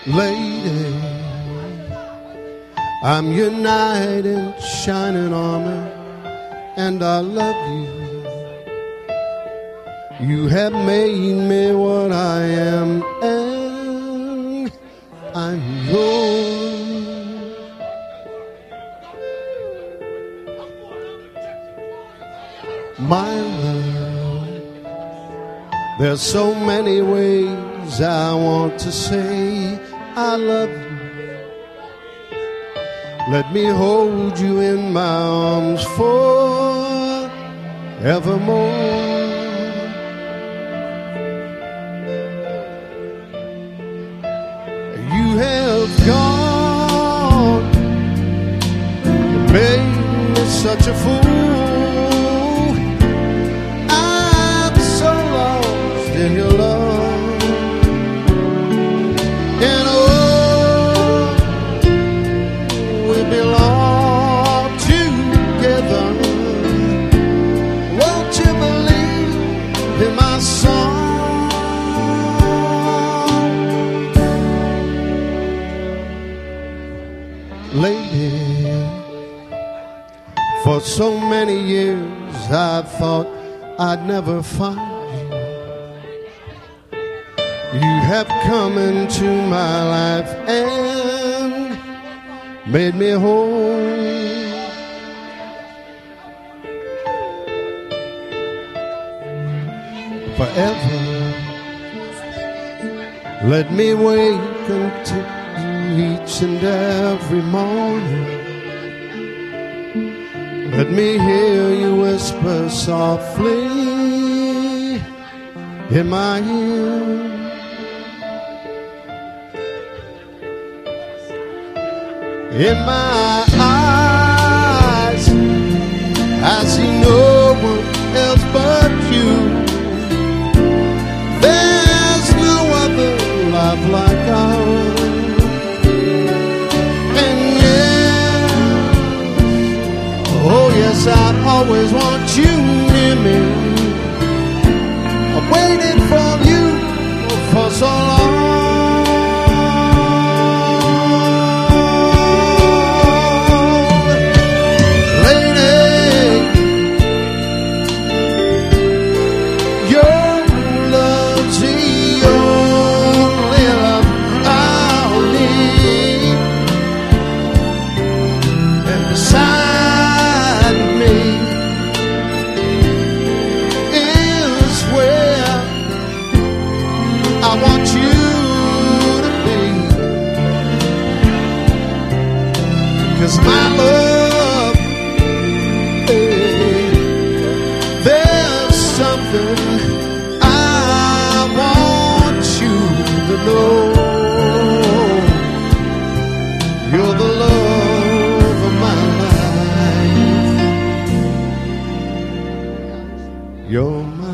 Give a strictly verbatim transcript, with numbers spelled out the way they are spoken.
Lady, I'm your knight in shining armor, and I love you. You have made me what I am, and I'm yours. My love, there's so many ways I want to say I love you. Let me hold you in my arms forevermore. You have gone and made me such a fool. I'm so lost in your love, and oh, we belong together. Won't you believe in my song? Lady, for so many years I thought I'd never find you. You have come into my life and made me whole. Forever, let me wake until each and every morning. Let me hear you whisper softly in my ear. In my eyes, I see no one else but you. There's no other love like ours. Oh yes, I always want you near me. I've waited for you for so long. Lady, your love's the only love I'll need. And besides, I want you to be, 'cause my love, hey, there's something I want you to know. You're the love of my life. You're my